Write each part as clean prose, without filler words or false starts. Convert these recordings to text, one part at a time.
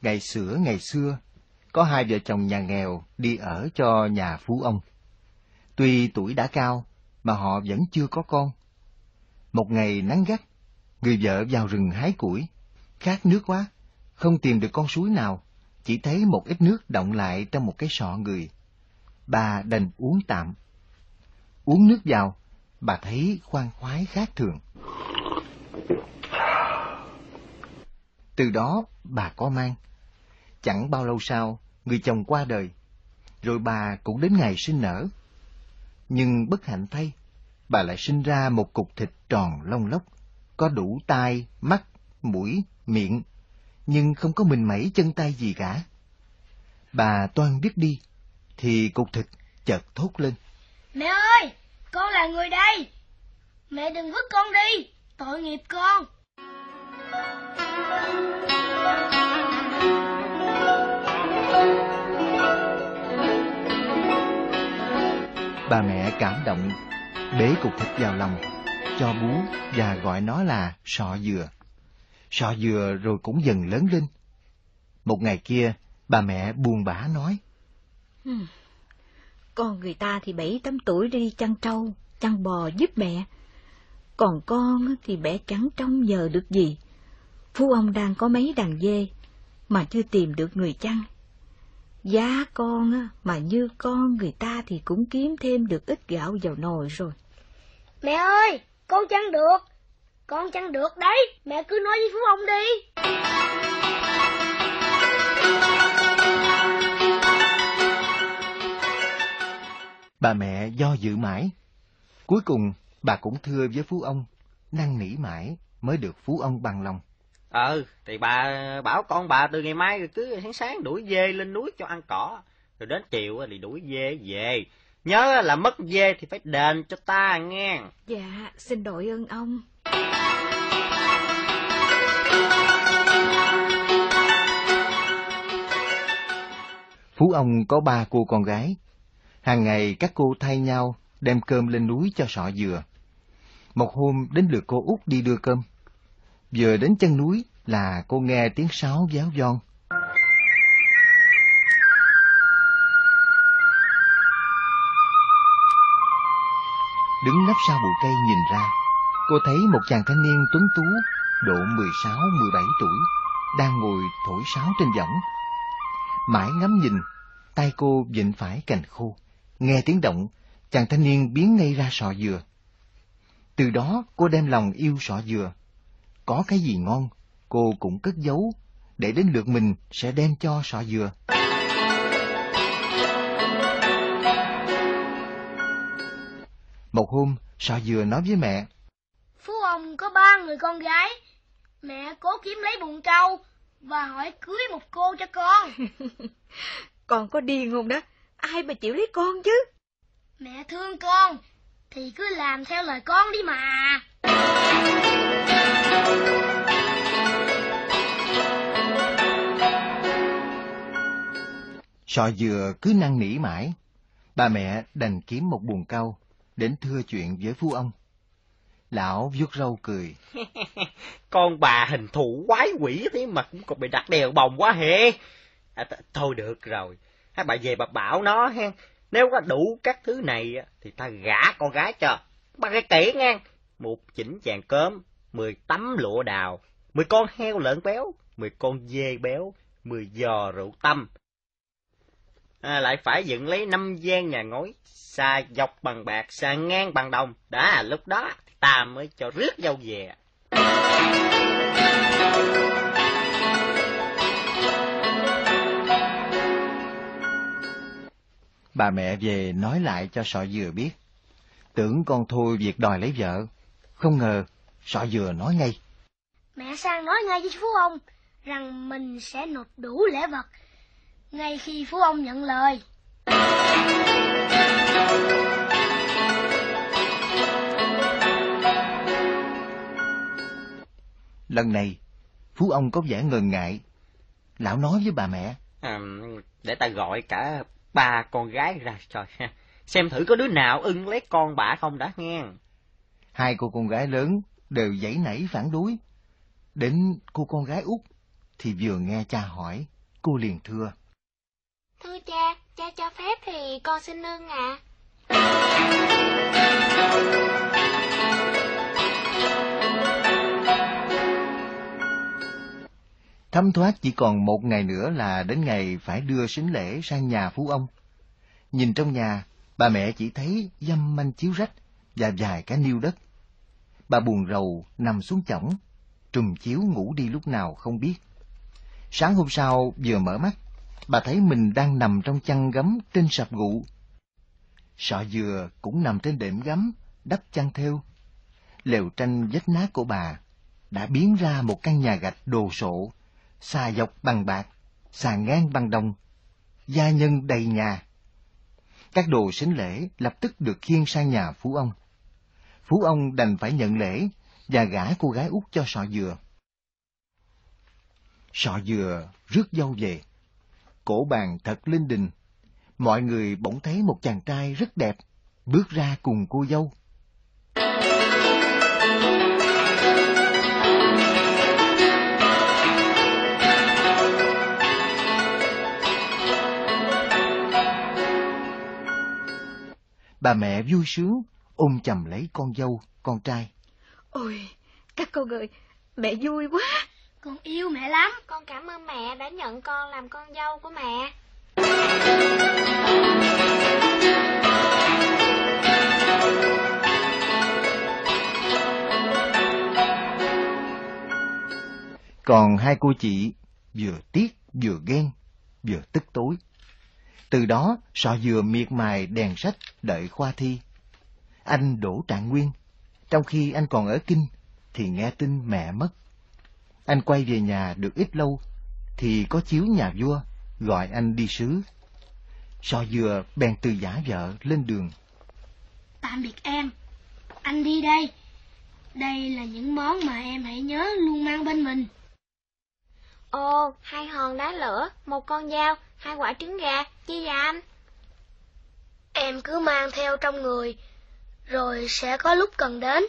Ngày xưa, có hai vợ chồng nhà nghèo đi ở cho nhà phú ông. Tuy tuổi đã cao, mà họ vẫn chưa có con. Một ngày nắng gắt, người vợ vào rừng hái củi, khát nước quá, không tìm được con suối nào, chỉ thấy một ít nước đọng lại trong một cái sọ người. Bà đành uống tạm. Uống nước vào, bà thấy khoan khoái khác thường. Từ đó bà có mang. Chẳng bao lâu sau, người chồng qua đời, rồi bà cũng đến ngày sinh nở. Nhưng bất hạnh thay, bà lại sinh ra một cục thịt tròn lông lốc, có đủ tai, mắt, mũi, miệng, nhưng không có mình mẩy chân tay gì cả. Bà toan biết đi, thì cục thịt chợt thốt lên: Mẹ ơi, con là người đây. Mẹ đừng vứt con đi, tội nghiệp con. Bà mẹ cảm động, bế cục thịt vào lòng, cho bú và gọi nó là Sọ Dừa. Sọ Dừa rồi cũng dần lớn lên. Một ngày kia, bà mẹ buồn bã nói: Con người ta thì 7-8 tuổi đi chăn trâu, chăn bò giúp mẹ. Còn con thì mẹ chẳng trông giờ được gì. Phú ông đang có mấy đàn dê, mà chưa tìm được người chăn. Giá con mà như con người ta thì cũng kiếm thêm được ít gạo vào nồi rồi. Mẹ ơi, con chăn được đấy, mẹ cứ nói với Phú ông đi. Bà mẹ do dự mãi. Cuối cùng, bà cũng thưa với Phú ông, năn nỉ mãi mới được Phú ông bằng lòng. Thì bà bảo con bà từ ngày mai cứ sáng sáng đuổi dê lên núi cho ăn cỏ, rồi đến chiều thì đuổi dê về. Nhớ là mất dê thì phải đền cho ta nghe. Dạ, xin đội ơn ông. Phú ông có 3 cô con gái. Hàng ngày các cô thay nhau đem cơm lên núi cho Sọ Dừa. Một hôm đến lượt cô út đi đưa cơm. Vừa đến chân núi là cô nghe tiếng sáo véo von. Đứng nấp sau bụi cây nhìn ra, cô thấy một chàng thanh niên tuấn tú, độ 16-17 tuổi, đang ngồi thổi sáo trên võng. Mãi ngắm nhìn, tay cô vịn phải cành khô. Nghe tiếng động, chàng thanh niên biến ngay ra Sọ Dừa. Từ đó cô đem lòng yêu Sọ Dừa. Có cái gì ngon, cô cũng cất giấu, để đến lượt mình sẽ đem cho Sọ Dừa. Một hôm, Sọ Dừa nói với mẹ: Phú ông có 3 người con gái. Mẹ cố kiếm lấy bụng trâu và hỏi cưới một cô cho con. Con có điên không đó? Ai mà chịu lấy con chứ? Mẹ thương con thì cứ làm theo lời con đi mà. Sọ Dừa cứ năn nỉ mãi. Bà mẹ đành kiếm một buồng cau đến thưa chuyện với Phú ông. Lão vuốt râu cười. Con bà hình thù quái quỷ thế mà cũng còn bị đặt đèo bồng quá hề. Thôi được rồi, bà về bà bảo nó ha. Nếu có đủ các thứ này thì ta gả con gái cho. Bà cái kỹ nghe, 1 chỉnh vàng cơm, 10 tấm lụa đào, 10 con heo lợn béo, 10 con dê béo, 10 giò rượu tăm. Lại phải dựng lấy 5 gian nhà ngói, xà dọc bằng bạc, xà ngang bằng đồng. Đã lúc đó ta mới cho rước dâu về. Bà mẹ về nói lại cho Sọ Dừa biết. Tưởng con thôi việc đòi lấy vợ. Không ngờ, Sọ Dừa nói ngay: Mẹ sang nói ngay với Phú ông rằng mình sẽ nộp đủ lễ vật ngay khi Phú ông nhận lời. Lần này, Phú ông có vẻ ngần ngại. Lão nói với bà mẹ: Để ta gọi cả 3 con gái ra trời, xem thử có đứa nào ưng lấy con bả không đã nghe. 2 cô con gái lớn đều giãy nảy phản đối. Đến cô con gái út thì vừa nghe cha hỏi, cô liền thưa: Thưa cha, cha cho phép thì con xin nương ạ. Thấm thoát chỉ còn 1 ngày nữa là đến ngày phải đưa sính lễ sang nhà phú ông. Nhìn trong nhà, bà mẹ chỉ thấy dăm manh chiếu rách và vài cái niêu đất. Bà buồn rầu nằm xuống chõng, trùm chiếu ngủ đi lúc nào không biết. Sáng hôm sau vừa mở mắt, bà thấy mình đang nằm trong chăn gấm trên sạp gụ. Sọ dừa cũng nằm trên đệm gấm, đắp chăn thêu. Lều tranh vách nát của bà đã biến ra một căn nhà gạch đồ sộ, xà dọc bằng bạc, sàn ngang bằng đồng, gia nhân đầy nhà. Các đồ sính lễ lập tức được khiêng sang nhà phú ông. Phú ông đành phải nhận lễ và gả cô gái út cho Sọ dừa. Sọ dừa rước dâu về, cổ bàn thật linh đình. Mọi người bỗng thấy một chàng trai rất đẹp bước ra cùng cô dâu. Bà mẹ vui sướng ôm chầm lấy con dâu, con trai. Ôi, các con ơi, mẹ vui quá. Con yêu mẹ lắm. Con cảm ơn mẹ đã nhận con làm con dâu của mẹ. Còn hai cô chị vừa tiếc vừa ghen, vừa tức tối. Từ đó Sọ dừa miệt mài đèn sách đợi khoa thi. Anh Đỗ Trạng Nguyên, trong khi anh còn ở Kinh thì nghe tin mẹ mất. Anh quay về nhà được ít lâu thì có chiếu nhà vua gọi anh đi sứ. Sọ dừa bèn từ giả vợ lên đường. Tạm biệt em, anh đi đây. Đây là những món mà em hãy nhớ luôn mang bên mình. Ồ, 2 hòn đá lửa, 1 con dao, 2 quả trứng gà, chi vậy anh? Em cứ mang theo trong người, rồi sẽ có lúc cần đến.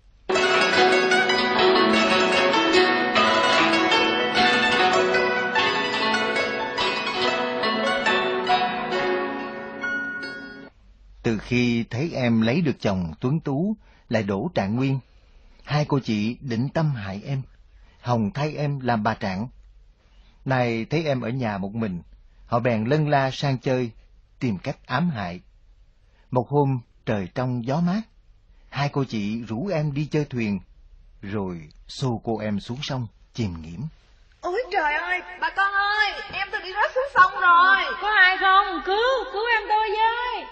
Từ khi thấy em lấy được chồng tuấn tú lại Đỗ Trạng Nguyên, hai cô chị định tâm hại em, hòng thay em làm bà Trạng. Nay thấy em ở nhà một mình, họ bèn lân la sang chơi, tìm cách ám hại. Một hôm trời trong gió mát, hai cô chị rủ em đi chơi thuyền, rồi xô cô em xuống sông chìm nghiễm. Ôi trời ơi, bà con ơi, em tôi bị rớt xuống sông rồi. Có ai không? Cứu em tôi với.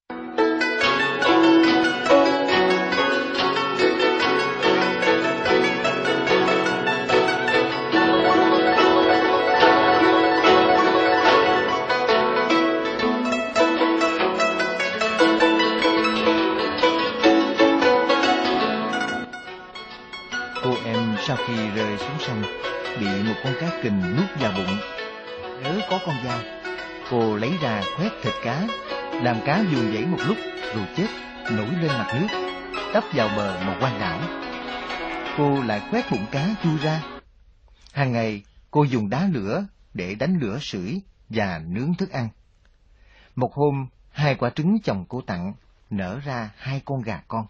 Cô em sau khi rơi xuống sông bị một con cá kình nuốt vào bụng. Nhớ có con dao, cô lấy ra khoét thịt cá, làm cá vùng vẫy một lúc rồi chết nổi lên mặt nước, đắp vào bờ một quan đảo. Cô lại khoét bụng cá chui ra. Hàng ngày cô dùng đá lửa để đánh lửa sưởi và nướng thức ăn. Một hôm 2 quả trứng chồng cô tặng nở ra 2 con gà con.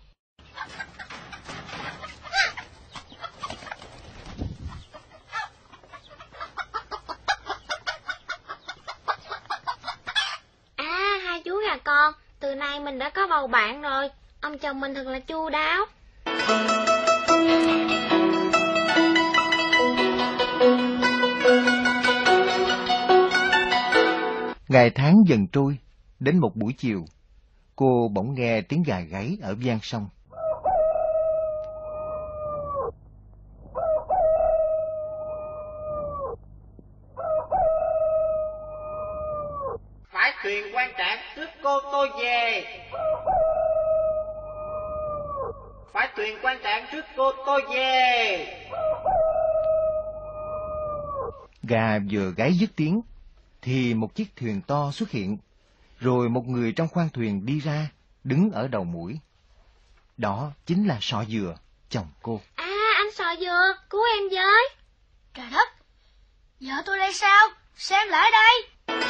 Con, từ nay mình đã có bầu bạn rồi. Ông chồng mình thật là chu đáo. Ngày tháng dần trôi, đến một buổi chiều, cô bỗng nghe tiếng gà gáy ở van sông. Phải thuyền quan Trạng rước cô tôi về. Phải thuyền quan Trạng rước cô tôi về. Gà vừa gáy dứt tiếng, thì một chiếc thuyền to xuất hiện, rồi một người trong khoang thuyền đi ra, đứng ở đầu mũi. Đó chính là Sọ dừa, chồng cô. À, anh Sọ dừa, cứu em với. Trời đất, vợ tôi đây sao? xem lại đây.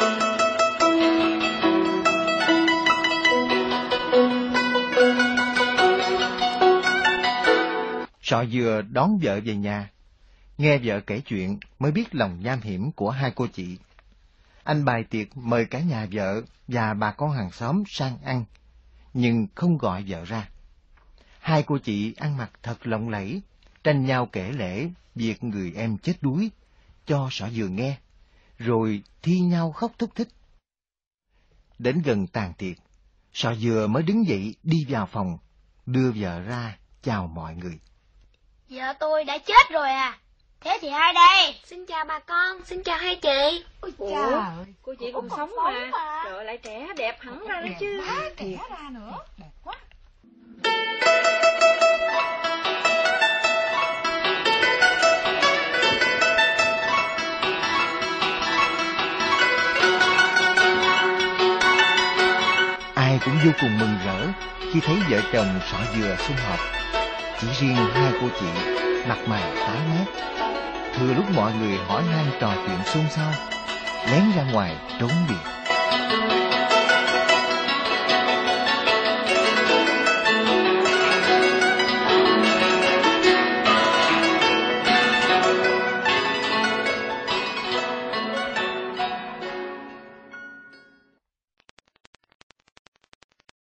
Sọ Dừa đón vợ về nhà, nghe vợ kể chuyện mới biết lòng nham hiểm của hai cô chị. Anh bày tiệc mời cả nhà vợ và bà con hàng xóm sang ăn, nhưng không gọi vợ ra. Hai cô chị ăn mặc thật lộng lẫy, tranh nhau kể lể việc người em chết đuối, cho Sọ Dừa nghe, rồi thi nhau khóc thúc thích. Đến gần tàn tiệc, Sọ Dừa mới đứng dậy đi vào phòng, đưa vợ ra chào mọi người. Vợ tôi đã chết rồi à? Thế thì ai đây? Xin chào bà con, xin chào hai chị. Ôi trời, cô chị còn sống mà. Trời lại trẻ đẹp hẳn ra đó chứ. Trẻ ra nữa, đẹp quá. Ai cũng vô cùng mừng rỡ khi thấy vợ chồng Sọ Dừa sum họp. Chỉ riêng hai cô chị mặt mày tái mét. Thừa lúc mọi người hỏi han trò chuyện xôn xao, lén ra ngoài trốn biệt.